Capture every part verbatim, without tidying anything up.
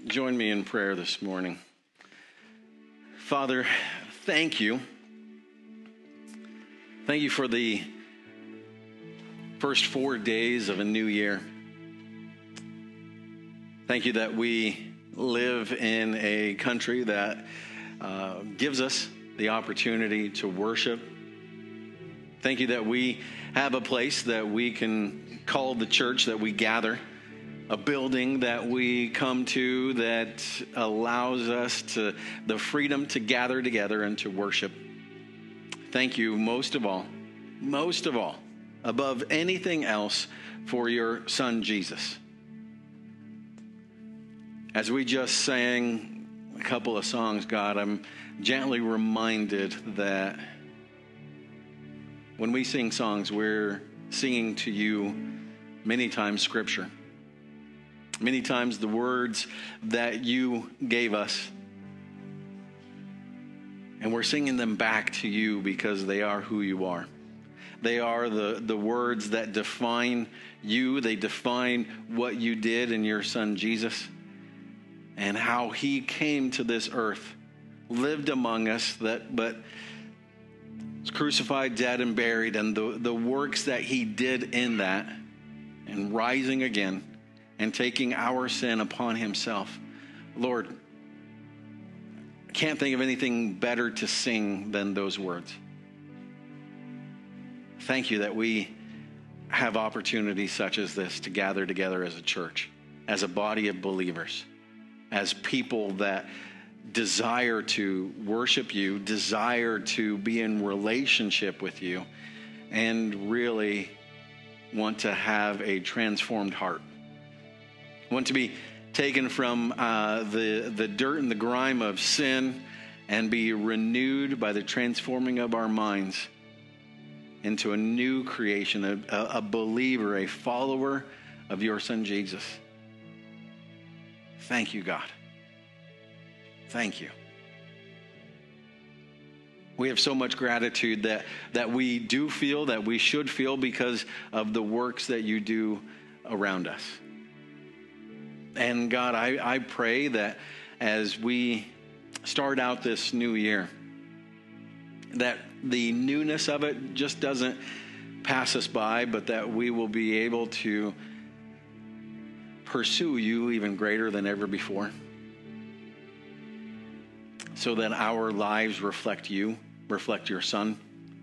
Join me in prayer this morning. Father, thank you. Thank you for the first four days of a new year. Thank you that we live in a country that uh, gives us the opportunity to worship. Thank you that we have a place that we can call the church, that we gather, a building that we come to that allows us to the freedom to gather together and to worship. Thank you most of all, most of all, above anything else, for your son Jesus. As we just sang a couple of songs, God, I'm gently reminded that when we sing songs, we're singing to you many times Scripture. Many times the words that you gave us. And we're singing them back to you because they are who you are. They are the, the words that define you. They define what you did in your son Jesus and how he came to this earth, lived among us, that but was crucified, dead, and buried, and the, the works that he did in that and rising again and taking our sin upon himself. Lord, I can't think of anything better to sing than those words. Thank you that we have opportunities such as this to gather together as a church, as a body of believers, as people that desire to worship you, desire to be in relationship with you, and really want to have a transformed heart. Want to be taken from uh, the, the dirt and the grime of sin and be renewed by the transforming of our minds into a new creation, a, a believer, a follower of your son Jesus. Thank you, God. Thank you. We have so much gratitude that, that we do feel, that we should feel because of the works that you do around us. And God, I, I pray that as we start out this new year, that the newness of it just doesn't pass us by, but that we will be able to pursue you even greater than ever before, so that our lives reflect you, reflect your son,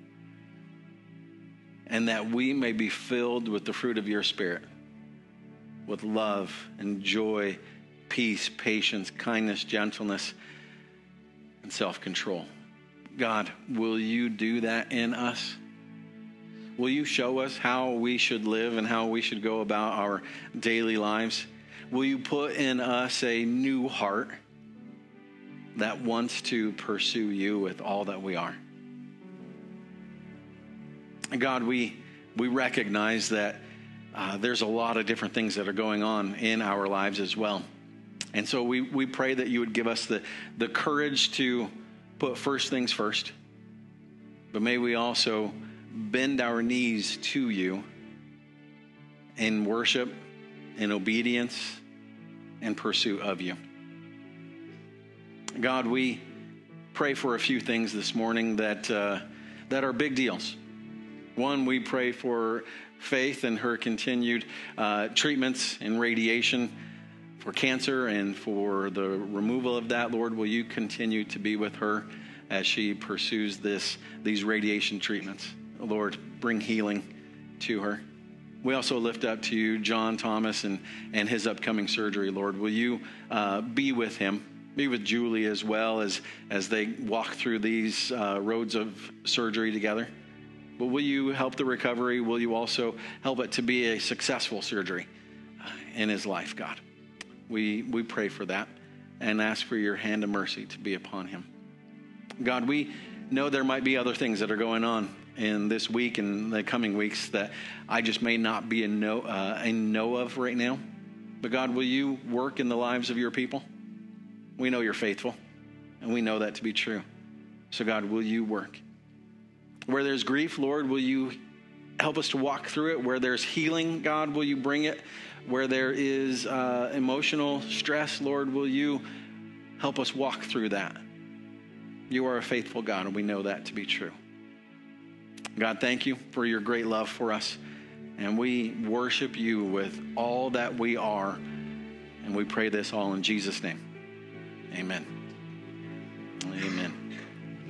and that we may be filled with the fruit of your Spirit, with love and joy, peace, patience, kindness, gentleness, and self-control. God, will you do that in us? Will you show us how we should live and how we should go about our daily lives? Will you put in us a new heart that wants to pursue you with all that we are? God, we we recognize that Uh, there's a lot of different things that are going on in our lives as well. And so we, we pray that you would give us the, the courage to put first things first. But may we also bend our knees to you in worship, in obedience, and pursuit of you. God, we pray for a few things this morning that uh, that are big deals. One, we pray for Faith and her continued uh, treatments and radiation for cancer and for the removal of that. Lord, will you continue to be with her as she pursues this these radiation treatments? Lord, bring healing to her. We also lift up to you John Thomas and, and his upcoming surgery. Lord, will you uh, be with him? Be with Julie as well as, as they walk through these uh, roads of surgery together. But will you help the recovery? Will you also help it to be a successful surgery in his life, God? We we pray for that and ask for your hand of mercy to be upon him. God, we know there might be other things that are going on in this week and the coming weeks that I just may not be in know, uh, in know of right now. But God, will you work in the lives of your people? We know you're faithful, and we know that to be true. So God, will you work? Where there's grief, Lord, will you help us to walk through it. Where there's healing, God, will you bring it? Where there is uh, emotional stress, Lord, will you help us walk through that? You are a faithful God, and we know that to be true. God, thank you for your great love for us. And we worship you with all that we are. And we pray this all in Jesus' name. Amen. Amen.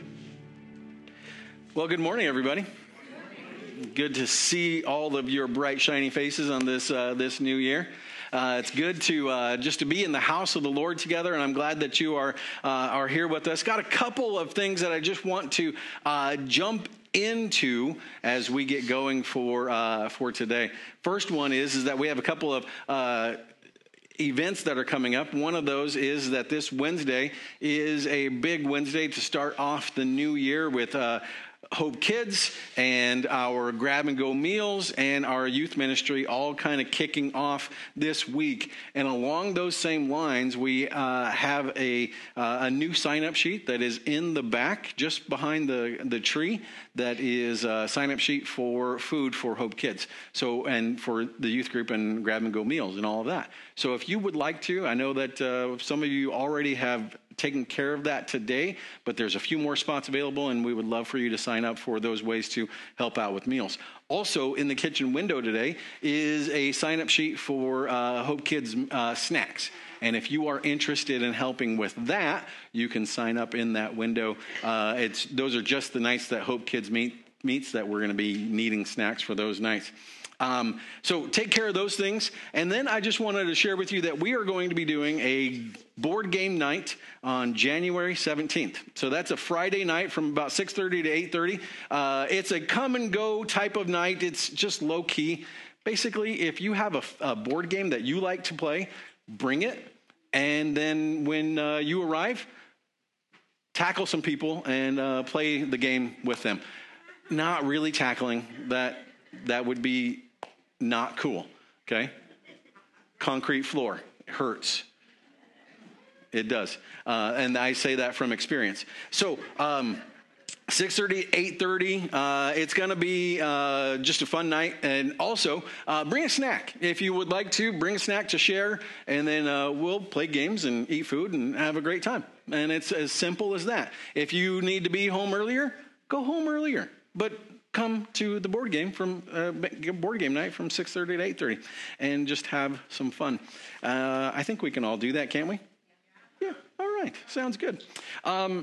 Well, good morning, everybody. Good to see all of your bright, shiny faces on this uh, this new year. Uh, it's good to uh, just to be in the house of the Lord together, and I'm glad that you are uh, are here with us. Got a couple of things that I just want to uh, jump into as we get going for uh, for today. First one is is that we have a couple of uh, events that are coming up. One of those is that this Wednesday is a big Wednesday to start off the new year with Uh, Hope Kids and our grab and go meals and our youth ministry all kind of kicking off this week. And along those same lines, we uh, have a uh, a new sign-up sheet that is in the back just behind the, the tree that is a sign-up sheet for food for Hope Kids. So, and for the youth group and grab and go meals and all of that. So if you would like to, I know that uh, some of you already have taken care of that today, but there's a few more spots available, and we would love for you to sign up for those ways to help out with meals. Also, in the kitchen window today is a sign-up sheet for uh, Hope Kids uh, snacks. And if you are interested in helping with that, you can sign up in that window. Uh, it's those are just the nights that Hope Kids meet, meets that we're going to be needing snacks for those nights. Um, so take care of those things. And then I just wanted to share with you that we are going to be doing a board game night on January seventeenth. So that's a Friday night from about six thirty to eight thirty. Uh, it's a come and go type of night. It's just low key. Basically, if you have a, a board game that you like to play, bring it. And then when uh, you arrive, tackle some people and uh, play the game with them. Not really tackling. That, that would be not cool, okay? Concrete floor hurts. It does. Uh, and I say that from experience. So, um, six thirty, eight thirty, uh, it's going to be uh, just a fun night. And also, uh, bring a snack. If you would like to, bring a snack to share. And then uh, we'll play games and eat food and have a great time. And it's as simple as that. If you need to be home earlier, go home earlier. But come to the board game from uh, board game night from six thirty to eight thirty and just have some fun. Uh, I think we can all do that, can't we? Yeah. All right. Sounds good. Um,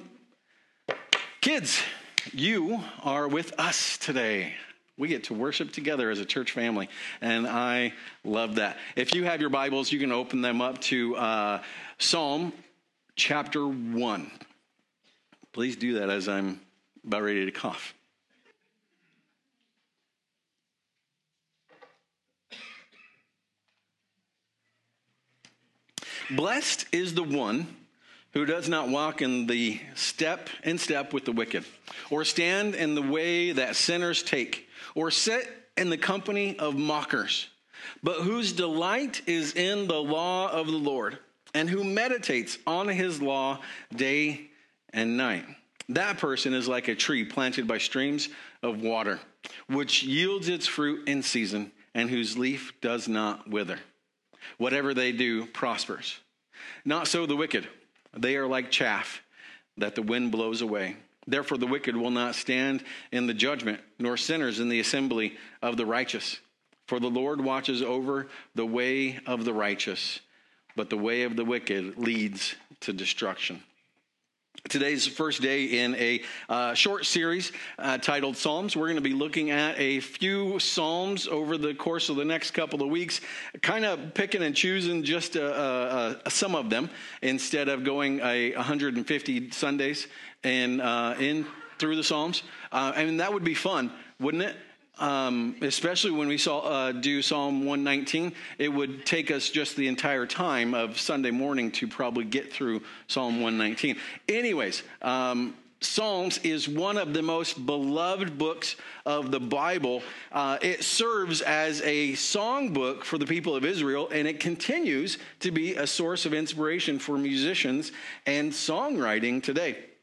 kids, you are with us today. We get to worship together as a church family, and I love that. If you have your Bibles, you can open them up to uh, Psalm chapter one. Please do that as I'm about ready to cough. Blessed is the one who does not walk in the step in step with the wicked, or stand in the way that sinners take, or sit in the company of mockers, but whose delight is in the law of the Lord, and who meditates on his law day and night. That person is like a tree planted by streams of water, which yields its fruit in season, and whose leaf does not wither. Whatever they do prospers. Not so the wicked. They are like chaff that the wind blows away. Therefore the wicked will not stand in the judgment, nor sinners in the assembly of the righteous. For the Lord watches over the way of the righteous, but the way of the wicked leads to destruction. Today's first day in a uh, short series uh, titled Psalms. We're going to be looking at a few Psalms over the course of the next couple of weeks, kind of picking and choosing just uh, uh, some of them instead of going a one hundred fifty Sundays and uh, in through the Psalms. Uh, I mean, that would be fun, wouldn't it? Um, especially when we saw uh, do Psalm one nineteen, it would take us just the entire time of Sunday morning to probably get through Psalm one nineteen. Anyways, um, Psalms is one of the most beloved books of the Bible. Uh, it serves as a songbook for the people of Israel, and it continues to be a source of inspiration for musicians and songwriting today.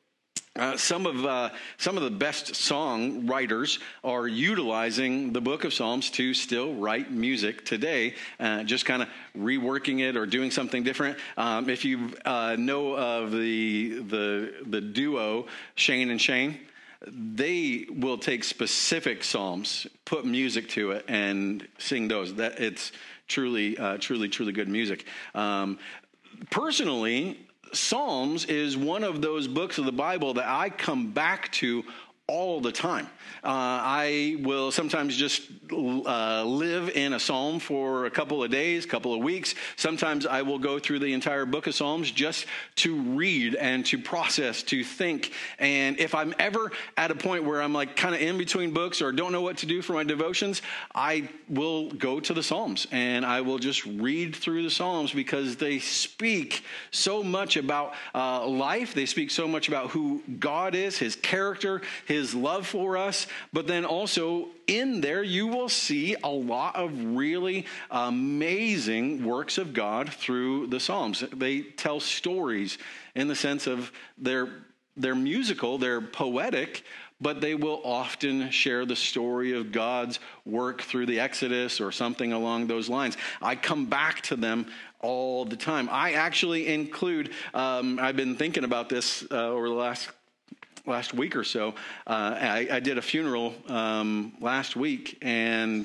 Uh, some of uh, some of the best song writers are utilizing the book of Psalms to still write music today, uh, just kind of reworking it or doing something different. Um, if you uh, know of the the the duo Shane and Shane, they will take specific psalms, put music to it, and sing those. That it's truly, uh, truly, truly good music. Um, personally, Psalms is one of those books of the Bible that I come back to all the time. Uh, I will sometimes just uh, live in a psalm for a couple of days, couple of weeks. Sometimes I will go through the entire book of Psalms just to read and to process, to think. And if I'm ever at a point where I'm like kind of in between books or don't know what to do for my devotions, I will go to the Psalms and I will just read through the Psalms because they speak so much about uh, life. They speak so much about who God is, his character, his love for us. But then also in there, you will see a lot of really amazing works of God through the Psalms. They tell stories in the sense of they're, they're musical, they're poetic, but they will often share the story of God's work through the Exodus or something along those lines. I come back to them all the time. I actually include, um, I've been thinking about this uh, over the last last week or so. Uh, I, I did a funeral um, last week, and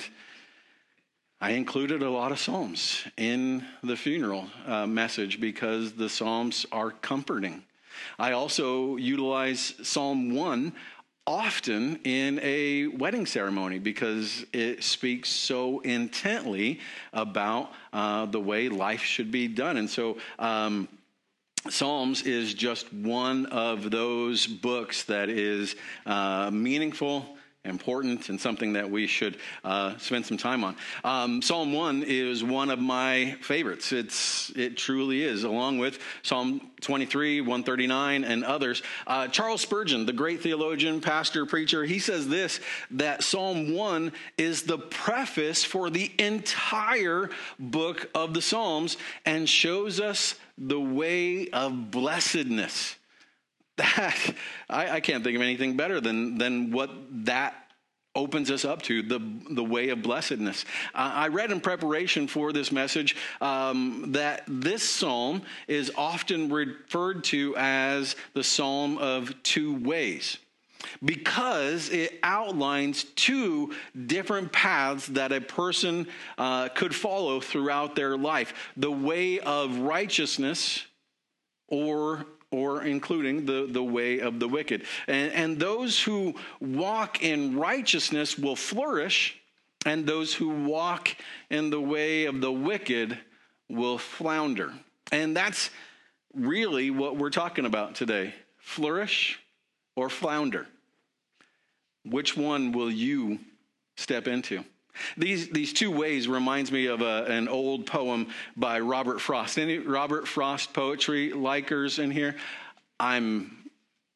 I included a lot of Psalms in the funeral uh, message because the Psalms are comforting. I also utilize Psalm one often in a wedding ceremony because it speaks so intently about uh, the way life should be done. And so um Psalms is just one of those books that is uh, meaningful, important, and something that we should uh, spend some time on. Um, Psalm one is one of my favorites. It's it truly is, along with Psalm twenty-three, one thirty-nine, and others. Uh, Charles Spurgeon, the great theologian, pastor, preacher, he says this, that Psalm one is the preface for the entire book of the Psalms and shows us the way of blessedness. That I, I can't think of anything better than than what that opens us up to, the the way of blessedness. Uh, I read in preparation for this message um, that this psalm is often referred to as the Psalm of Two Ways, because it outlines two different paths that a person uh, could follow throughout their life. The way of righteousness or or including the, the way of the wicked. And, and those who walk in righteousness will flourish, and those who walk in the way of the wicked will flounder. And that's really what we're talking about today. Flourish or flounder. Which one will you step into? These these two ways reminds me of a, an old poem by Robert Frost. Any Robert Frost poetry likers in here? I'm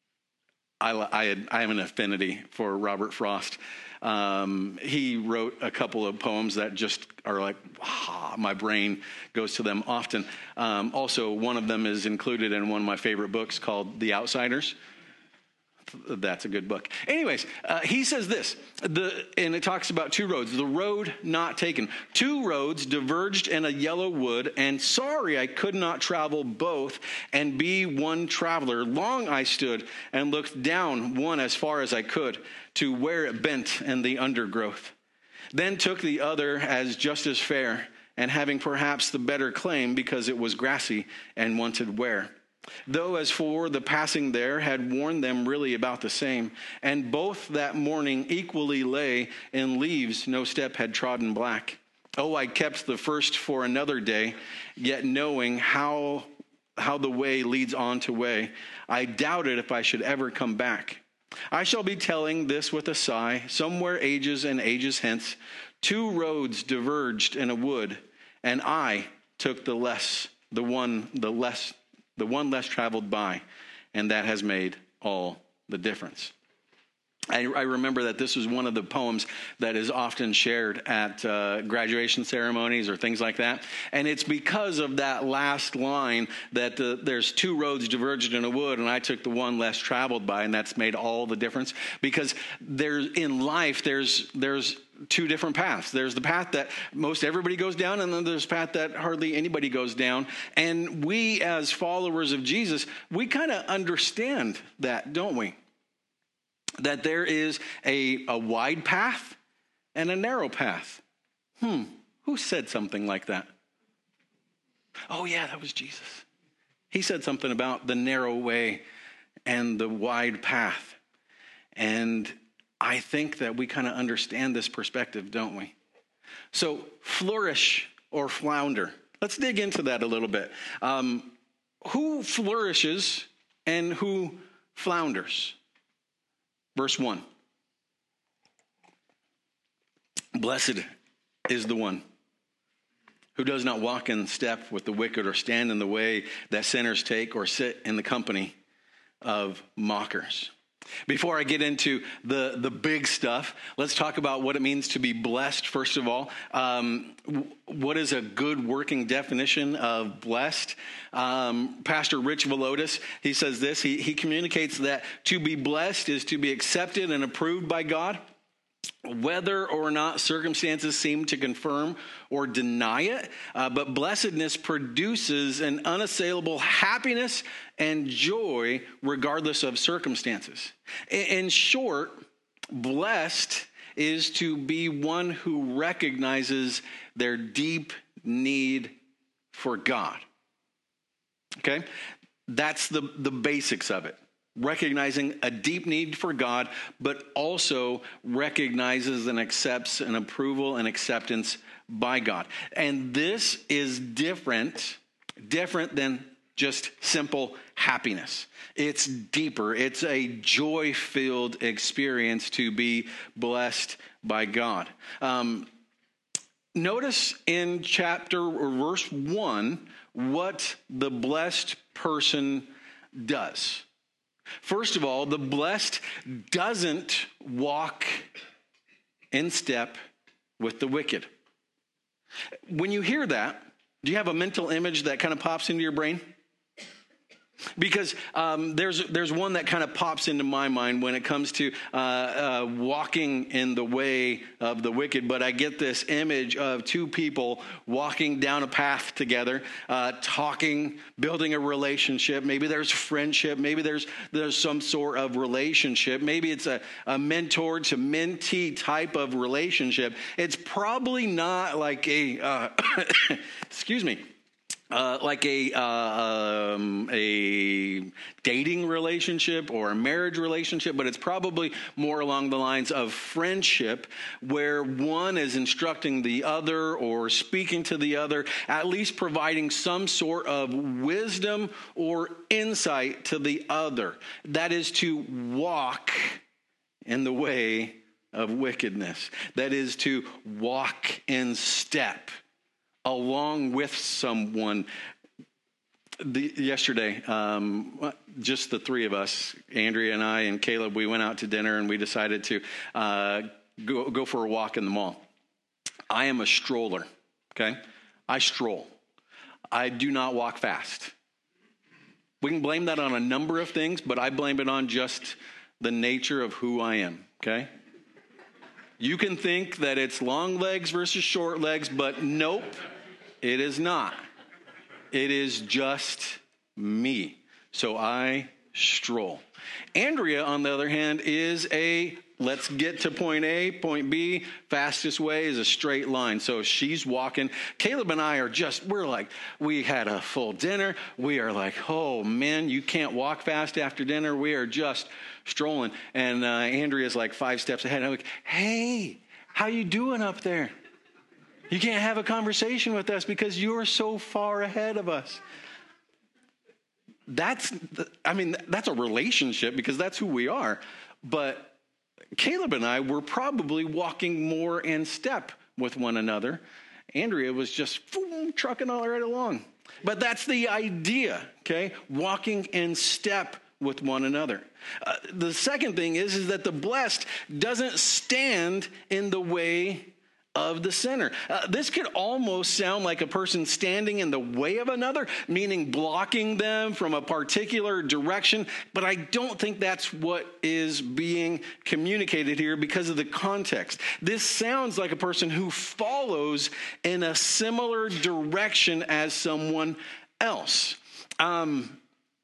I I, had, I have an affinity for Robert Frost. Um, he wrote a couple of poems that just are like, ah, my brain goes to them often. Um, also, one of them is included in one of my favorite books called The Outsiders. That's a good book. Anyways, uh, he says this, the, and it talks about two roads, the road not taken. Two roads diverged in a yellow wood, and sorry I could not travel both and be one traveler. Long I stood and looked down one as far as I could to where it bent in the undergrowth. Then took the other as just as fair, and having perhaps the better claim because it was grassy and wanted wear. Though as for the passing there had warned them really about the same, and both that morning equally lay in leaves no step had trodden black. Oh, I kept the first for another day, yet knowing how how the way leads on to way, I doubted if I should ever come back. I shall be telling this with a sigh, somewhere ages and ages hence, two roads diverged in a wood, and I took the less, the one, the less the one less traveled by, and that has made all the difference. I, I remember that this was one of the poems that is often shared at uh, graduation ceremonies or things like that. And it's because of that last line that the, there's two roads divergent in a wood, and I took the one less traveled by, and that's made all the difference. Because there's in life, there's there's two different paths. There's the path that most everybody goes down, and then there's a path that hardly anybody goes down. And we, as followers of Jesus, we kind of understand that, don't we? That there is a, a wide path and a narrow path. Hmm, who said something like that? Oh, yeah, that was Jesus. He said something about the narrow way and the wide path. And I think that we kind of understand this perspective, don't we? So flourish or flounder. Let's dig into that a little bit. Um, who flourishes and who flounders? Verse one. Blessed is the one who does not walk in step with the wicked or stand in the way that sinners take or sit in the company of mockers. Before I get into the, the big stuff, let's talk about what it means to be blessed, first of all. Um, what is a good working definition of blessed? Um, Pastor Rich Velotis, he says this. He, he communicates that to be blessed is to be accepted and approved by God, whether or not circumstances seem to confirm or deny it. Uh, but blessedness produces an unassailable happiness and joy regardless of circumstances. In, in short, blessed is to be one who recognizes their deep need for God. Okay? That's the, the basics of it. Recognizing a deep need for God, but also recognizes and accepts an approval and acceptance by God. And this is different, different than just simple happiness. It's deeper. It's a joy-filled experience to be blessed by God. Um, notice in chapter or verse one what the blessed person does. First of all, the blessed doesn't walk in step with the wicked. When you hear that, do you have a mental image that kind of pops into your brain? Because um, there's there's one that kind of pops into my mind when it comes to uh, uh, walking in the way of the wicked. But I get this image of two people walking down a path together, uh, talking, building a relationship. Maybe there's friendship. Maybe there's there's some sort of relationship. Maybe it's a, a mentor to mentee type of relationship. It's probably not like a uh, excuse me. Uh, like a uh, um, a dating relationship or a marriage relationship, but it's probably more along the lines of friendship, where one is instructing the other or speaking to the other, at least providing some sort of wisdom or insight to the other. That is to walk in the way of wickedness. That is to walk in step along with someone. The, yesterday, um, just the three of us, Andrea and I and Caleb, we went out to dinner and we decided to uh, go, go for a walk in the mall. I am a stroller, okay? I stroll. I do not walk fast. We can blame that on a number of things, but I blame it on just the nature of who I am, okay? You can think that it's long legs versus short legs, but nope, it is not. It is just me. So I stroll. Andrea, on the other hand, is a let's get to point A, point B. Fastest way is a straight line. So she's walking. Caleb and I are just, we're like, we had a full dinner. We are like, oh, man, you can't walk fast after dinner. We are just strolling. And uh, Andrea's like five steps ahead. I'm like, hey, how you doing up there? You can't have a conversation with us because you're so far ahead of us. That's, I mean, that's a relationship because that's who we are. But Caleb and I were probably walking more in step with one another. Andrea was just boom, trucking all right along. But that's the idea, okay? Walking in step with one another. Uh, the second thing is, is that the blessed doesn't stand in the way of the sinner. Uh, this could almost sound like a person standing in the way of another, meaning blocking them from a particular direction, but I don't think that's what is being communicated here because of the context. This sounds like a person who follows in a similar direction as someone else. Um,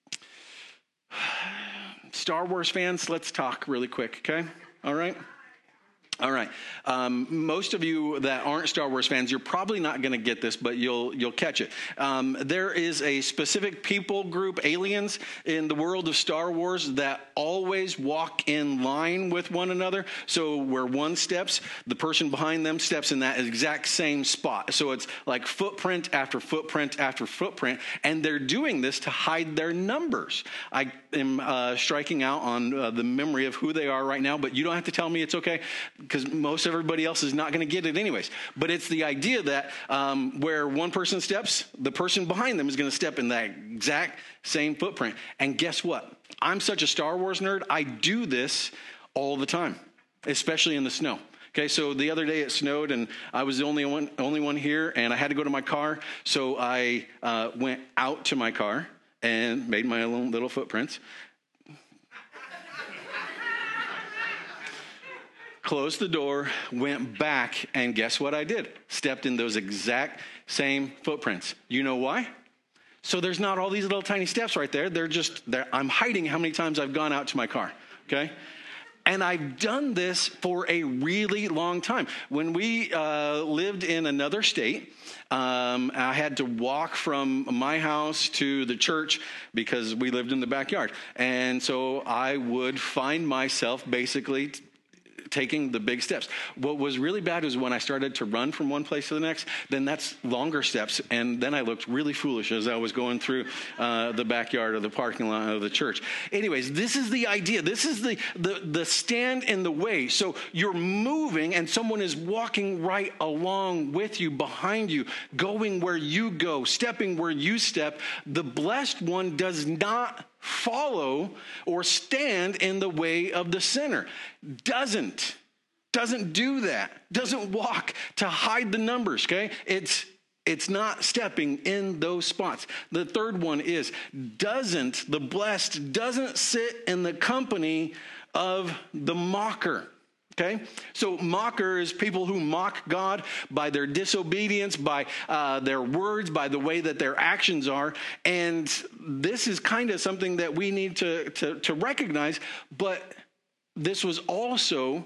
Star Wars fans, let's talk really quick, okay? All right? All right. Um, most of you that aren't Star Wars fans, you're probably not going to get this, but you'll you'll catch it. Um, there is a specific people group, aliens, in the world of Star Wars that always walk in line with one another. So where one steps, the person behind them steps in that exact same spot. So it's like footprint after footprint after footprint, and they're doing this to hide their numbers. I am uh, striking out on uh, the memory of who they are right now, but you don't have to tell me, it's okay, because most everybody else is not going to get it anyways. But it's the idea that um, where one person steps, the person behind them is going to step in that exact same footprint. And guess what? I'm such a Star Wars nerd. I do this all the time, especially in the snow. Okay, so the other day it snowed, and I was the only one, only one here, and I had to go to my car. So I uh, went out to my car and made my own little footprints. Closed the door, went back, and guess what I did? Stepped in those exact same footprints. You know why? So there's not all these little tiny steps right there. They're just, they're, I'm hiding how many times I've gone out to my car, okay? And I've done this for a really long time. When we uh, lived in another state, um, I had to walk from my house to the church because we lived in the backyard. And so I would find myself basically t- taking the big steps. What was really bad was when I started to run from one place to the next, then that's longer steps. And then I looked really foolish as I was going through uh, the backyard or the parking lot of the church. Anyways, this is the idea. This is the, the, the stand in the way. So you're moving and someone is walking right along with you, behind you, going where you go, stepping where you step. The blessed one does not follow or stand in the way of the sinner. Doesn't. Doesn't do that. Doesn't walk to hide the numbers, okay? It's it's not stepping in those spots. The third one is doesn't, the blessed doesn't sit in the company of the mocker. Okay, so mocker is people who mock God by their disobedience, by uh, their words, by the way that their actions are. And this is kind of something that we need to, to, to recognize. But this was also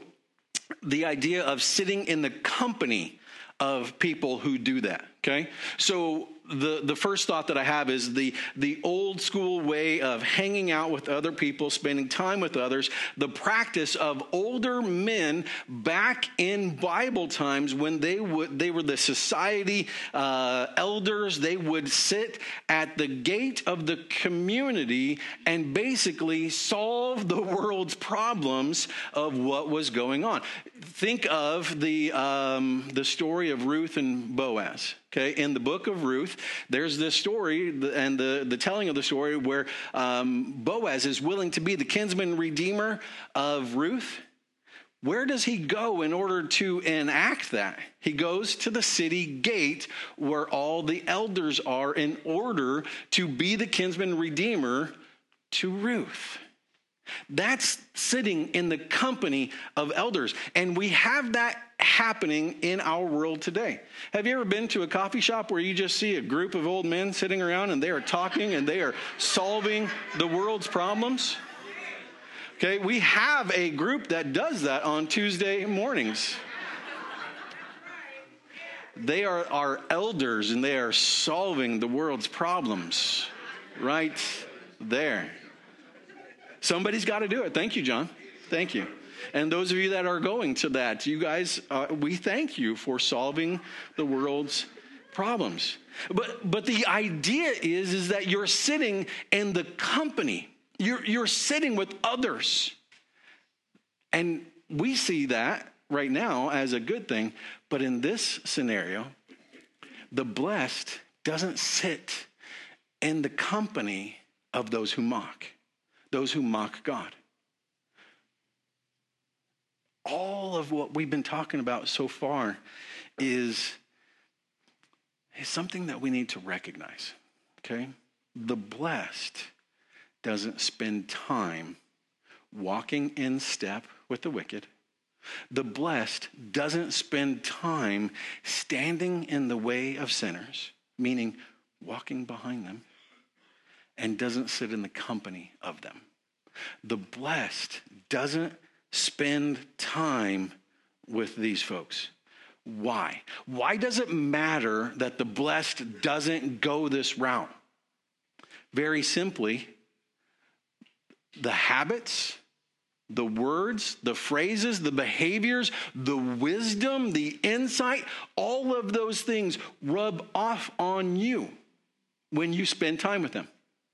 the idea of sitting in the company of people who do that. Okay, so the, the first thought that I have is the, the old school way of hanging out with other people, spending time with others, the practice of older men back in Bible times when they would they were the society uh, elders. They would sit at the gate of the community and basically solve the world's problems of what was going on. Think of the um, the story of Ruth and Boaz. Okay, in the book of Ruth, there's this story and the, the telling of the story where um, Boaz is willing to be the kinsman redeemer of Ruth. Where does he go in order to enact that? He goes to the city gate where all the elders are in order to be the kinsman redeemer to Ruth. That's sitting in the company of elders. And we have that happening in our world today. Have you ever been to a coffee shop where you just see a group of old men sitting around and they are talking and they are solving the world's problems? Okay, we have a group that does that on Tuesday mornings. They are our elders and they are solving the world's problems right there. Somebody's got to do it. Thank you, John. Thank you. And those of you that are going to that, you guys, uh, we thank you for solving the world's problems. But but the idea is, is that you're sitting in the company. You're, you're sitting with others. And we see that right now as a good thing. But in this scenario, the blessed doesn't sit in the company of those who mock. those who mock God. All of what we've been talking about so far is, is something that we need to recognize, okay? The blessed doesn't spend time walking in step with the wicked. The blessed doesn't spend time standing in the way of sinners, meaning walking behind them, and doesn't sit in the company of them. The blessed doesn't spend time with these folks. Why? Why does it matter that the blessed doesn't go this route? Very simply, the habits, the words, the phrases, the behaviors, the wisdom, the insight, all of those things rub off on you when you spend time with them.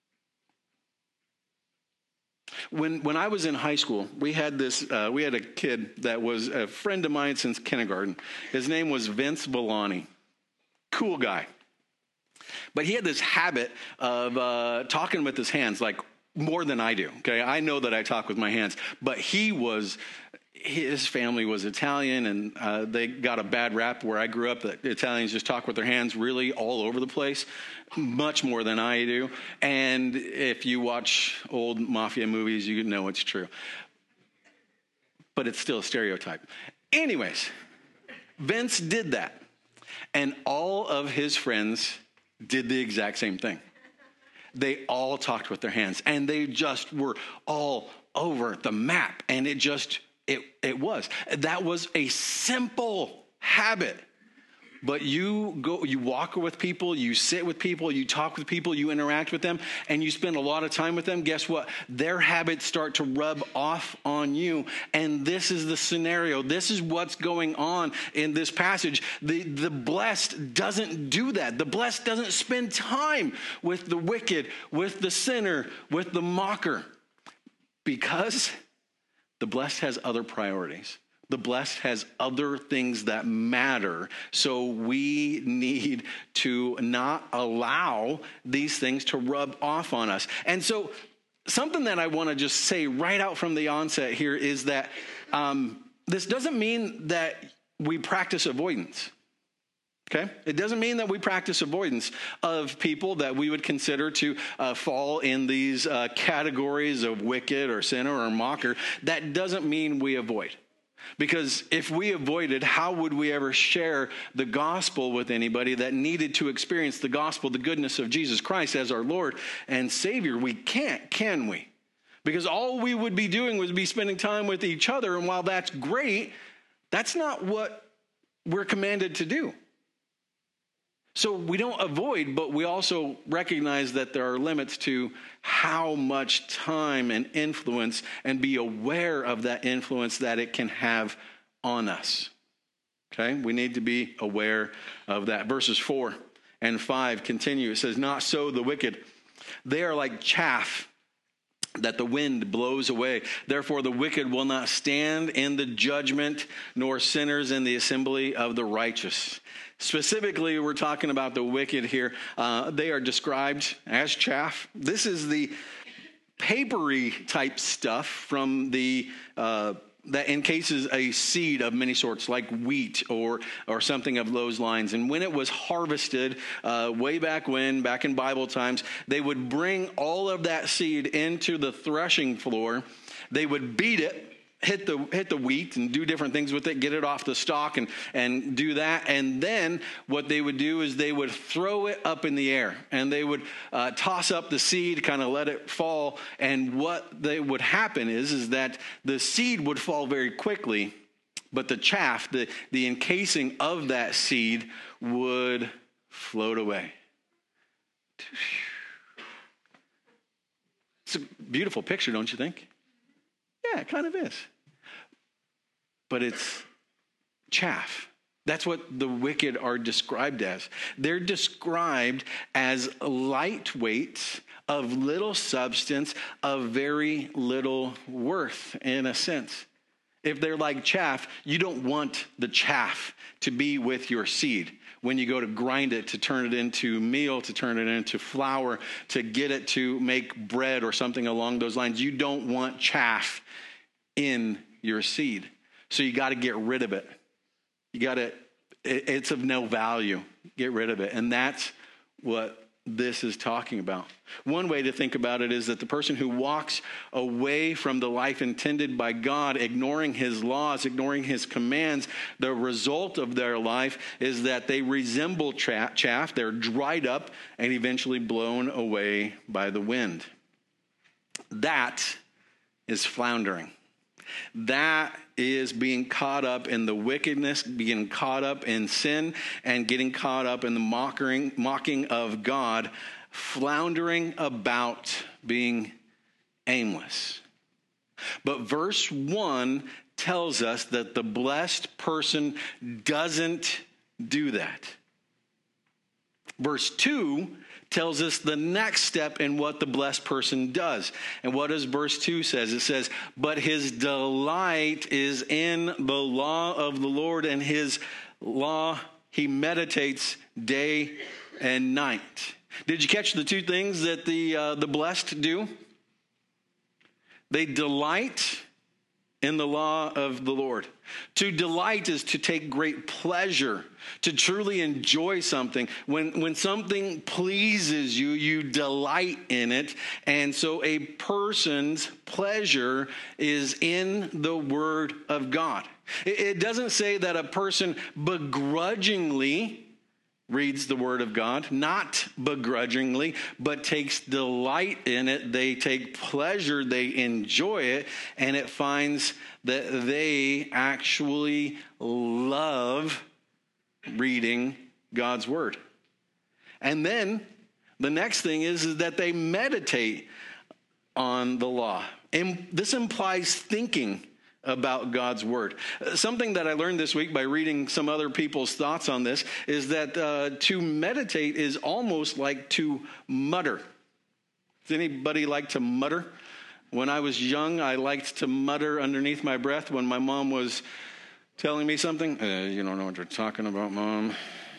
When when I was in high school, we had this uh, we had a kid that was a friend of mine since kindergarten. His name was Vince Villani. Cool guy. But he had this habit of uh, talking with his hands, like more than I do. Okay, I know that I talk with my hands, but he was. His family was Italian, and uh, they got a bad rap where I grew up that Italians just talk with their hands really all over the place, much more than I do. And if you watch old mafia movies, you know it's true. But it's still a stereotype. Anyways, Vince did that. And all of his friends did the exact same thing. They all talked with their hands, and they just were all over the map. And it just... It it was. That was a simple habit. But you go, you walk with people, you sit with people, you talk with people, you interact with them, and you spend a lot of time with them. Guess what? Their habits start to rub off on you. And this is the scenario. This is what's going on in this passage. The, the blessed doesn't do that. The blessed doesn't spend time with the wicked, with the sinner, with the mocker. Because the blessed has other priorities. The blessed has other things that matter. So we need to not allow these things to rub off on us. And so something that I want to just say right out from the onset here is that um, this doesn't mean that we practice avoidance. Okay? It doesn't mean that we practice avoidance of people that we would consider to uh, fall in these uh, categories of wicked or sinner or mocker. That doesn't mean we avoid. Because if we avoided, how would we ever share the gospel with anybody that needed to experience the gospel, the goodness of Jesus Christ as our Lord and Savior? We can't, can we? Because all we would be doing would be spending time with each other. And while that's great, that's not what we're commanded to do. So we don't avoid, but we also recognize that there are limits to how much time and influence, and be aware of that influence that it can have on us. Okay? We need to be aware of that. Verses four and five continue. It says, "Not so the wicked. They are like chaff that the wind blows away. Therefore the wicked will not stand in the judgment, nor sinners in the assembly of the righteous." Specifically, we're talking about the wicked here. Uh, they are described as chaff. This is the papery type stuff from the uh, that encases a seed of many sorts, like wheat or or something of those lines. And when it was harvested, uh, way back when, back in Bible times, they would bring all of that seed into the threshing floor. They would beat it, hit the hit the wheat and do different things with it, get it off the stalk and, and do that. And then what they would do is they would throw it up in the air, and they would uh, toss up the seed, kind of let it fall. And what they would happen is, is that the seed would fall very quickly, but the chaff, the, the encasing of that seed would float away. It's a beautiful picture, don't you think? Yeah, it kind of is. But it's chaff. That's what the wicked are described as. They're described as lightweight, of little substance, of very little worth, in a sense. If they're like chaff, you don't want the chaff to be with your seed. When you go to grind it, to turn it into meal, to turn it into flour, to get it to make bread or something along those lines, you don't want chaff in your seed. So you got to get rid of it. You got to, it's of no value. Get rid of it. And that's what this is talking about. One way to think about it is that the person who walks away from the life intended by God, ignoring his laws, ignoring his commands, the result of their life is that they resemble chaff. They're dried up and eventually blown away by the wind. That is floundering. That is being caught up in the wickedness, being caught up in sin, and getting caught up in the mocking, mocking of God, floundering about, being aimless. But verse one tells us that the blessed person doesn't do that. Verse two tells us the next step in what the blessed person does. And what does verse two says? It says, but his delight is in the law of the Lord, and his law he meditates day and night. Did you catch the two things that the uh, the blessed do? They delight in the law of the Lord. To delight is to take great pleasure, to truly enjoy something. When, when something pleases you, you delight in it. And so a person's pleasure is in the Word of God. It, it doesn't say that a person begrudgingly reads the Word of God, not begrudgingly, but takes delight in it. They take pleasure, they enjoy it, and it finds that they actually love reading God's Word. And then the next thing is, is that they meditate on the law. And this implies thinking about God's Word. Something that I learned this week by reading some other people's thoughts on this is that uh, to meditate is almost like to mutter. Does anybody like to mutter? When I was young, I liked to mutter underneath my breath when my mom was telling me something. Uh, you don't know what you're talking about, Mom.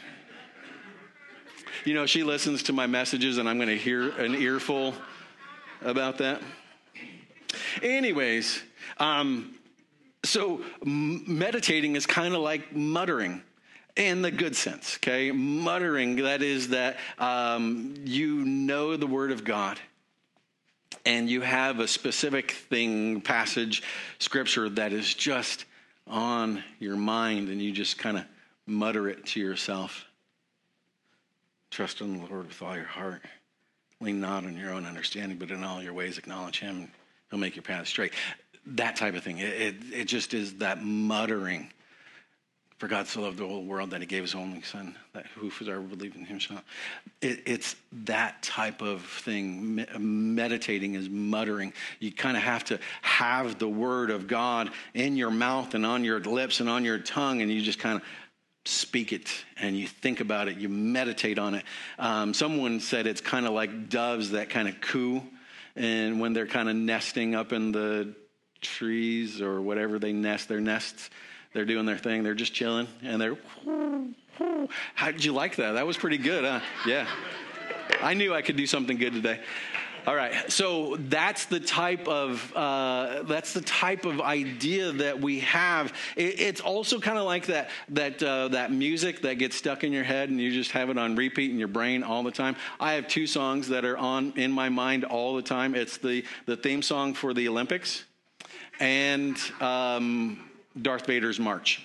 You know, she listens to my messages and I'm going to hear an earful about that. Anyways, um, So meditating is kind of like muttering in the good sense, okay? Muttering, that is that um, you know the Word of God and you have a specific thing, passage, scripture that is just on your mind and you just kind of mutter it to yourself. Trust in the Lord with all your heart. Lean not on your own understanding, but in all your ways acknowledge Him and He'll make your path straight. That type of thing. It, it, it just is that muttering. For God so loved the whole world that He gave His only Son, that whosoever believes in Him shall not. It, it's that type of thing. Me- meditating is muttering. You kind of have to have the Word of God in your mouth and on your lips and on your tongue, and you just kind of speak it and you think about it. You meditate on it. Um, someone said it's kind of like doves that kind of coo, and when they're kind of nesting up in the trees or whatever they nest, their nests, they're doing their thing. They're just chilling and they're, how did you like that? That was pretty good, huh? Yeah. I knew I could do something good today. All right. So that's the type of, uh, that's the type of idea that we have. It, it's also kind of like that, that, uh, that music that gets stuck in your head and you just have it on repeat in your brain all the time. I have two songs that are on in my mind all the time. It's the, the theme song for the Olympics and um, Darth Vader's March.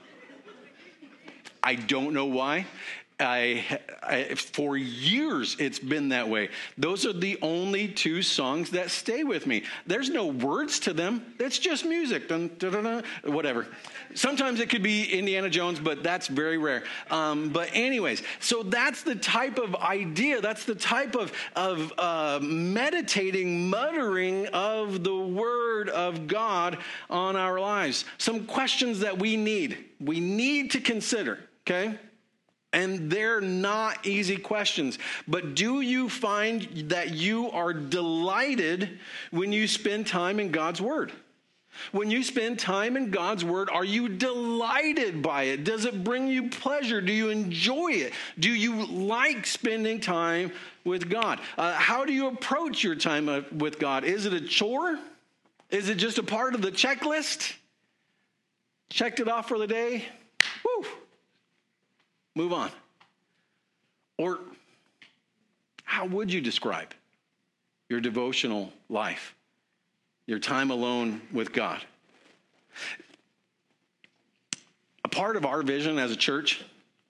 I don't know why. I, I, for years, it's been that way. Those are the only two songs that stay with me. There's no words to them. It's just music, dun, dun, dun, dun, whatever. Sometimes it could be Indiana Jones, but that's very rare. Um, but anyways, so that's the type of idea. That's the type of, of uh, meditating, muttering of the Word of God on our lives. Some questions that we need. We need to consider, okay? And they're not easy questions. But do you find that you are delighted when you spend time in God's Word? When you spend time in God's word, are you delighted by it? Does it bring you pleasure? Do you enjoy it? Do you like spending time with God? Uh, how do you approach your time uh, with God? Is it a chore? Is it just a part of the checklist? Checked it off for the day? Woo! Move on. Or how would you describe your devotional life? Your time alone with God. A part of our vision as a church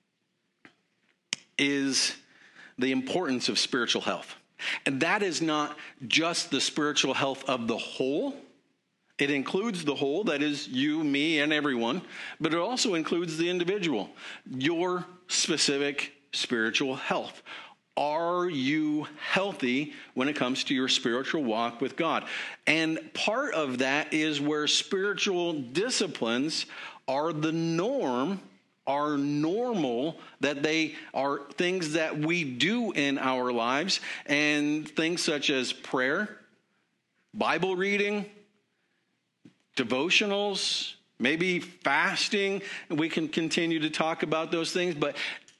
is the importance of spiritual health. And that is not just the spiritual health of the whole. It includes the whole, that is you, me, and everyone, but it also includes the individual, your specific spiritual health. Are you healthy when it comes to your spiritual walk with God? And part of that is where spiritual disciplines are the norm, are normal, that they are things that we do in our lives, and things such as prayer, Bible reading, devotionals, maybe fasting. We can continue to talk about those things, but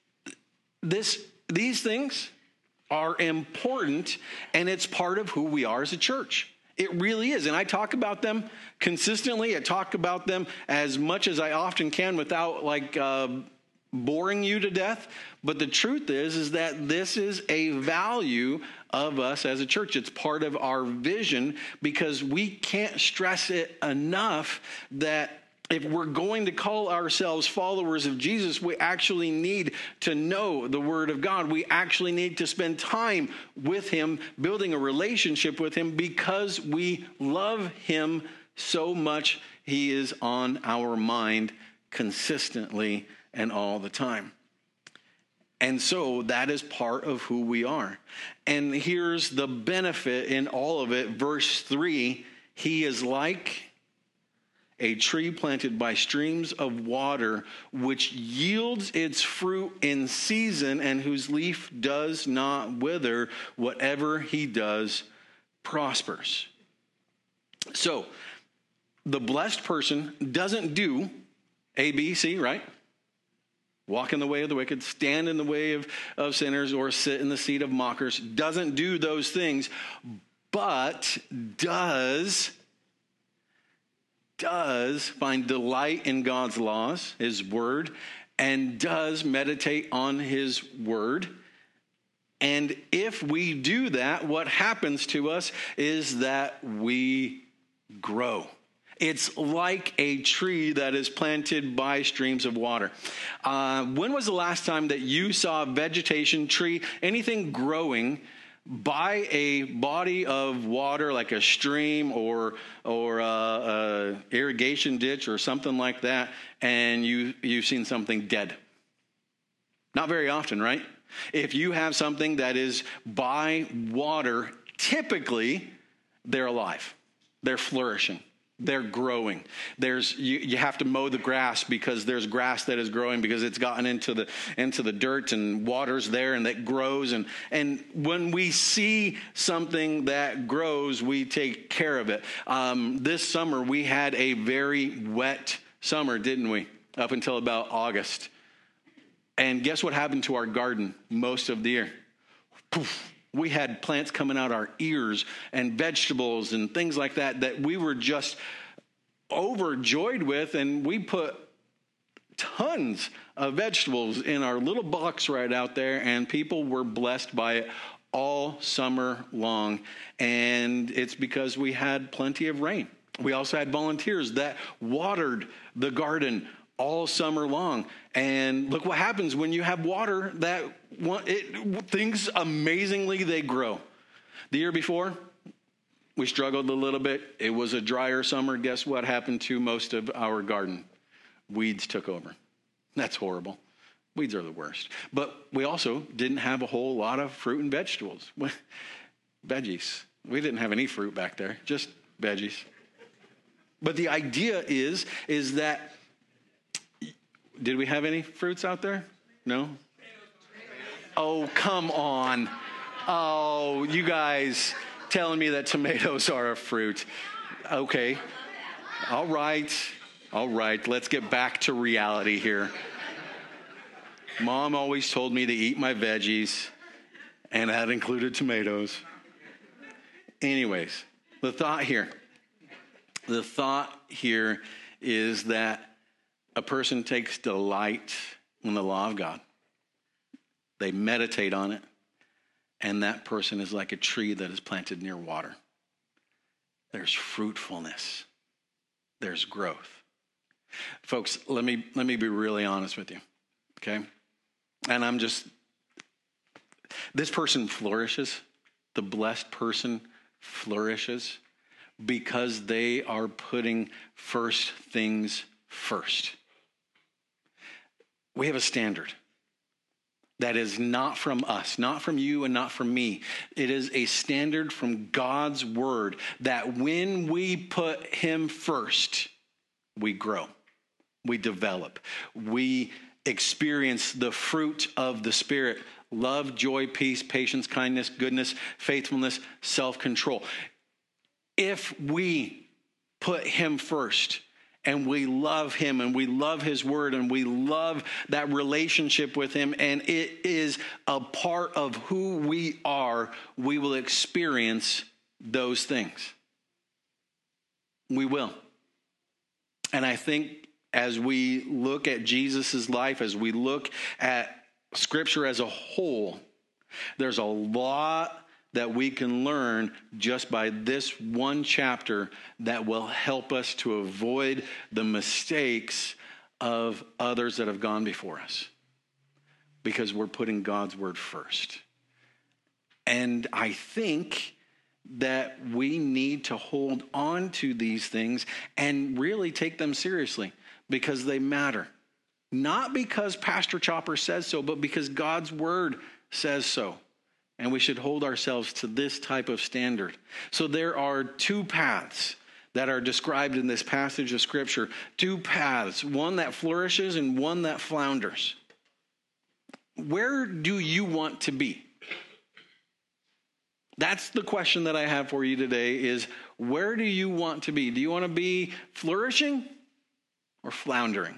this These things are important, and it's part of who we are as a church. It really is. And I talk about them consistently. I talk about them as much as I often can without like uh, boring you to death. But the truth is, is that this is a value of us as a church. It's part of our vision, because we can't stress it enough that if we're going to call ourselves followers of Jesus, we actually need to know the Word of God. We actually need to spend time with Him, building a relationship with Him, because we love Him so much. He is on our mind consistently and all the time. And so that is part of who we are. And here's the benefit in all of it. Verse three, He is like a tree planted by streams of water, which yields its fruit in season, and whose leaf does not wither. Whatever he does prospers. So, the blessed person doesn't do A, B, C, right? Walk in the way of the wicked, stand in the way of, of sinners, or sit in the seat of mockers. Doesn't do those things, but does... does find delight in God's laws, His word, and does meditate on His word. And if we do that, what happens to us is that we grow. It's like a tree that is planted by streams of water. Uh, when was the last time that you saw vegetation, tree, anything growing by a body of water, like a stream or or a, a irrigation ditch or something like that, and you you've seen something dead? Not very often, right? If you have something that is by water, typically they're alive, they're flourishing, they're growing. There's you, you have to mow the grass, because there's grass that is growing because it's gotten into the into the dirt, and water's there and that grows. And and when we see something that grows, we take care of it. Um, this summer we had a very wet summer, didn't we? Up until about August. And guess what happened to our garden most of the year? Poof. We had plants coming out our ears and vegetables and things like that that we were just overjoyed with. And we put tons of vegetables in our little box right out there, and people were blessed by it all summer long. And it's because we had plenty of rain. We also had volunteers that watered the garden all summer long. And look what happens when you have water that it, things amazingly, they grow. The year before, we struggled a little bit. It was a drier summer. Guess what happened to most of our garden? Weeds took over. That's horrible. Weeds are the worst. But we also didn't have a whole lot of fruit and vegetables. Veggies. We didn't have any fruit back there, just veggies. But the idea is, is that did we have any fruits out there? No? Oh, come on. Oh, you guys telling me that tomatoes are a fruit. Okay. All right. All right. Let's get back to reality here. Mom always told me to eat my veggies, and that included tomatoes. Anyways, the thought here, the thought here is that a person takes delight in the law of God. They meditate on it, and that person is like a tree that is planted near water. There's fruitfulness. There's growth. Folks, let me let me be really honest with you, okay? And I'm just, this person flourishes. The blessed person flourishes because they are putting first things first. We have a standard that is not from us, not from you and not from me. It is a standard from God's word that when we put him first, we grow, we develop, we experience the fruit of the Spirit: love, joy, peace, patience, kindness, goodness, faithfulness, self-control. If we put him first, and we love him, and we love his word, and we love that relationship with him, and it is a part of who we are, we will experience those things. We will. And I think as we look at Jesus' life, as we look at Scripture as a whole, there's a lot that we can learn just by this one chapter that will help us to avoid the mistakes of others that have gone before us, because we're putting God's word first. And I think that we need to hold on to these things and really take them seriously, because they matter. Not because Pastor Chopper says so, but because God's word says so. And we should hold ourselves to this type of standard. So there are two paths that are described in this passage of Scripture. Two paths, one that flourishes and one that flounders. Where do you want to be? That's the question that I have for you today, is where do you want to be? Do you want to be flourishing or floundering?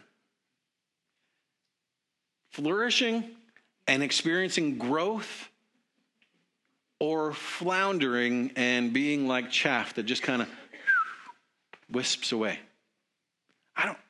Flourishing and experiencing growth, or floundering and being like chaff that just kind of wisps away? I don't.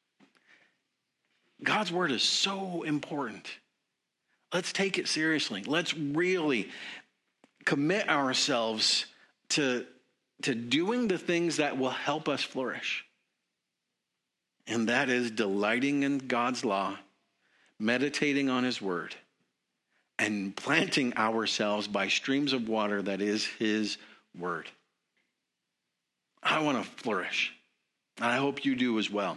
God's word is so important. Let's take it seriously. Let's really commit ourselves to, to doing the things that will help us flourish. And that is delighting in God's law, meditating on his word, and planting ourselves by streams of water that is his word. I want to flourish. And I hope you do as well.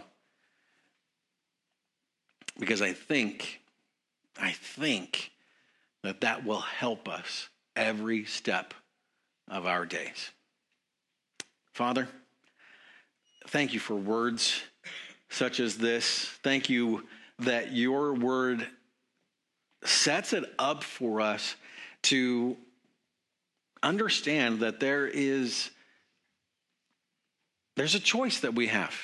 Because I think, I think that that will help us every step of our days. Father, thank you for words such as this. Thank you that your word sets it up for us to understand that there is, there's a choice that we have.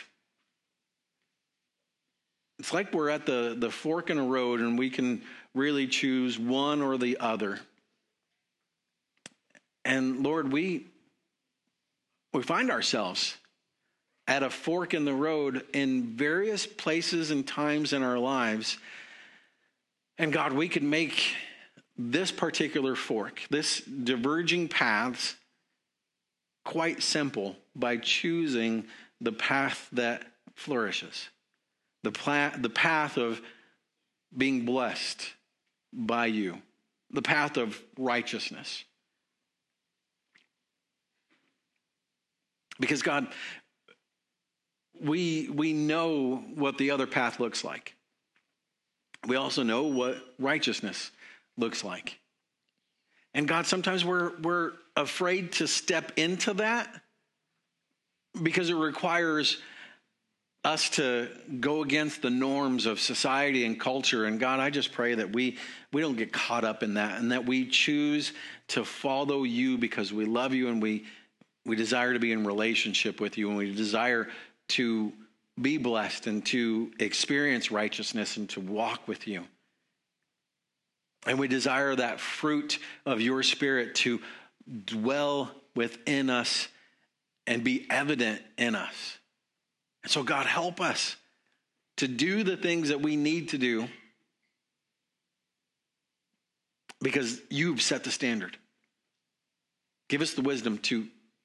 It's like we're at the, the fork in a road and we can really choose one or the other. And Lord, we, we find ourselves at a fork in the road in various places and times in our lives. And God, we could make this particular fork, this diverging paths, quite simple by choosing the path that flourishes, the, pla- the path of being blessed by you, the path of righteousness. Because God, we, we know what the other path looks like. We also know what righteousness looks like. And God, sometimes we're we're afraid to step into that because it requires us to go against the norms of society and culture. And God, I just pray that we, we don't get caught up in that, and that we choose to follow you because we love you, and we, we desire to be in relationship with you, and we desire to be blessed and to experience righteousness and to walk with you. And we desire that fruit of your Spirit to dwell within us and be evident in us. And so, God, help us to do the things that we need to do because you've set the standard. Give us the wisdom to,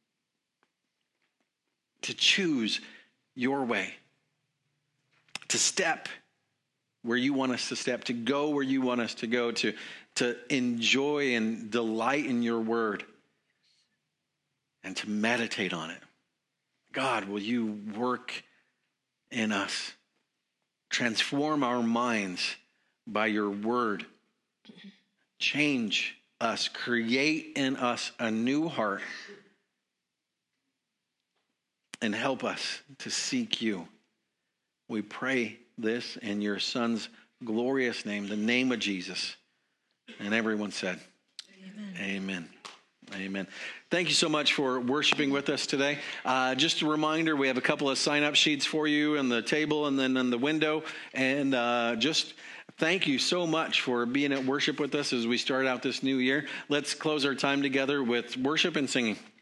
to choose your way, to step where you want us to step, to go where you want us to go, to, to enjoy and delight in your word, and to meditate on it. God, will you work in us? Transform our minds by your word. Change us. Create in us a new heart. And help us to seek you. We pray this in your Son's glorious name, the name of Jesus. And everyone said, Amen. Amen. Amen. Thank you so much for worshiping with us today. Uh, just a reminder, we have a couple of sign-up sheets for you on the table and then in the window. And uh, just thank you so much for being at worship with us as we start out this new year. Let's close our time together with worship and singing.